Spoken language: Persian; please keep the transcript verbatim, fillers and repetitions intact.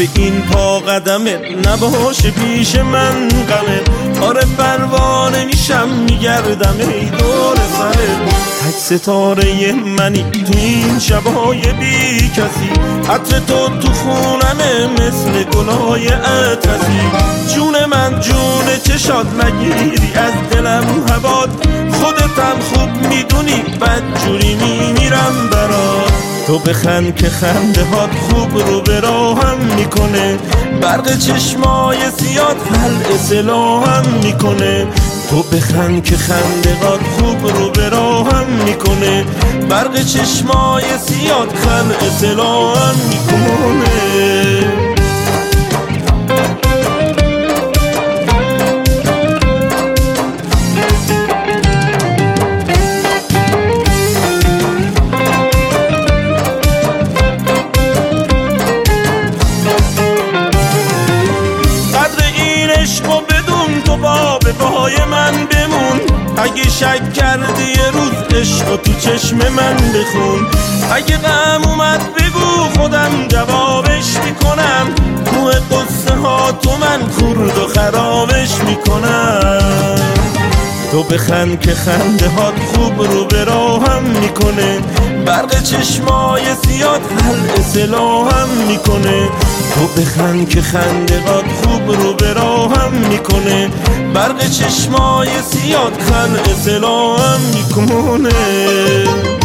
به این پا قدمت نباشه پیش من غمت. آره پروانه میشم میگردم ای دور سرت، تک ستاره منی تو این شبای بی کسی. عطر تو تو خونمه مثل گلای عطسی. جون من جون چشات نگیری از دلم هوات، خودتم خوب میدونی بد جوری میمیرم برات. تو بخند که خنده هات خوب رو به راهم میکنه، برق چشمای سیاد حل اصلاحم میکنه. تو بخند که خنده هات خوب رو به راهم میکنه، برق چشمای سیاد خل اصلاحم میکنه. عشقو بدون تو با به پای من بمون، اگه شک کردی یه روز عشقو تو چشم من بخون. اگه غم اومد بگو خودم جوابش میکنم، کوه قصه ها تو من خورد و خرابش میکنم. تو بخند که خنده هات خوب رو به راهم میکنه، برق چشمای سیاد حل اصلاحم میکنه. تو بخند که خنده هات خوب رو به راهم میکنه، برق چشمای سیاد خل اصلاحم میکنه.